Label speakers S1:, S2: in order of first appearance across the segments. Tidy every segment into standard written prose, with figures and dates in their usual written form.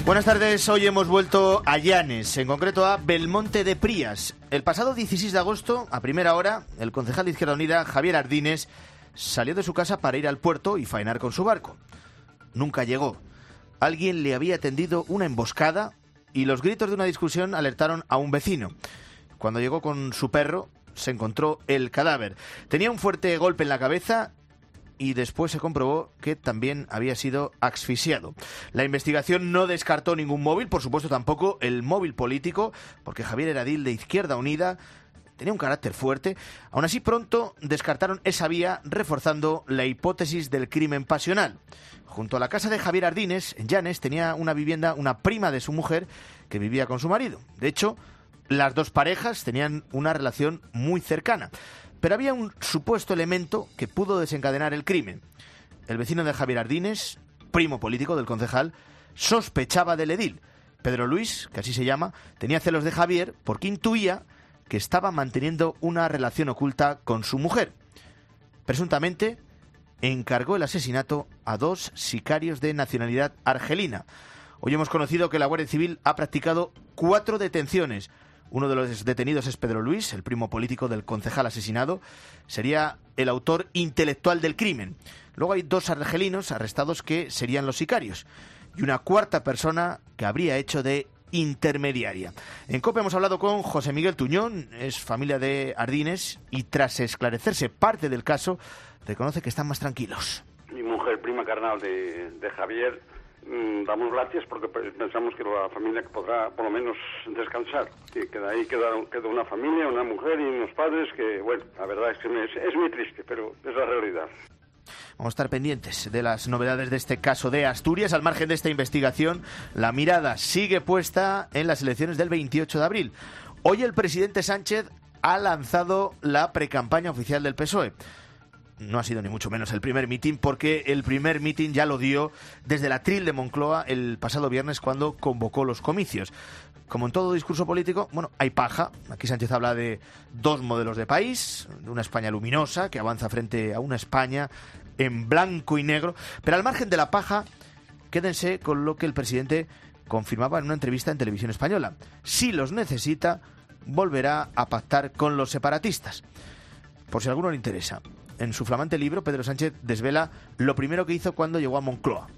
S1: Buenas tardes, hoy hemos vuelto a Llanes, en concreto a Belmonte de Prías. El pasado 16 de agosto, a primera hora, el concejal de Izquierda Unida, Javier Ardines, salió de su casa para ir al puerto y faenar con su barco. Nunca llegó. Alguien le había tendido una emboscada y los gritos de una discusión alertaron a un vecino. Cuando llegó con su perro, se encontró el cadáver. Tenía un fuerte golpe en la cabeza y después se comprobó que también había sido asfixiado. La investigación no descartó ningún móvil, por supuesto tampoco el móvil político, porque Javier era edil de Izquierda Unida, tenía un carácter fuerte. Aún así, pronto descartaron esa vía, reforzando la hipótesis del crimen pasional. Junto a la casa de Javier Ardines, en Llanes, tenía una vivienda una prima de su mujer que vivía con su marido. De hecho, las dos parejas tenían una relación muy cercana. Pero había un supuesto elemento que pudo desencadenar el crimen. El vecino de Javier Ardines, primo político del concejal, sospechaba del edil. Pedro Luis, que así se llama, tenía celos de Javier porque intuía que estaba manteniendo una relación oculta con su mujer. Presuntamente, encargó el asesinato a dos sicarios de nacionalidad argelina. Hoy hemos conocido que la Guardia Civil ha practicado 4 detenciones. Uno de los detenidos es Pedro Luis, el primo político del concejal asesinado. Sería el autor intelectual del crimen. Luego hay 2 argelinos arrestados que serían los sicarios. Y una cuarta persona que habría hecho de intermediaria. En COPE hemos hablado con José Miguel Tuñón, es familia de Ardines, y tras esclarecerse parte del caso, reconoce que están más tranquilos.
S2: Mi mujer, prima carnal de Javier, damos gracias porque pensamos que la familia podrá por lo menos descansar. Que ahí queda una familia, una mujer y unos padres que, bueno, la verdad es que es muy triste, pero es la realidad.
S1: Vamos a estar pendientes de las novedades de este caso de Asturias. Al margen de esta investigación, la mirada sigue puesta en las elecciones del 28 de abril. Hoy el presidente Sánchez ha lanzado la precampaña oficial del PSOE. No ha sido ni mucho menos el primer mitin, porque el primer mitin ya lo dio desde la Atril de Moncloa el pasado viernes cuando convocó los comicios. Como en todo discurso político, bueno, hay paja. Aquí Sánchez habla de 2 modelos de país, de una España luminosa que avanza frente a una España en blanco y negro. Pero al margen de la paja, quédense con lo que el presidente confirmaba en una entrevista en Televisión Española. Si los necesita, volverá a pactar con los separatistas. Por si a alguno le interesa, en su flamante libro, Pedro Sánchez desvela lo primero que hizo cuando llegó a Moncloa.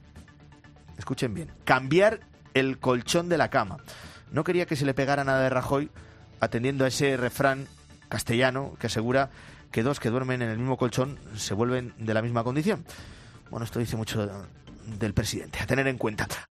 S1: Escuchen bien: cambiar el colchón de la cama. No quería que se le pegara nada de Rajoy, atendiendo a ese refrán castellano que asegura que 2 que duermen en el mismo colchón se vuelven de la misma condición. Bueno, esto dice mucho del presidente, a tener en cuenta.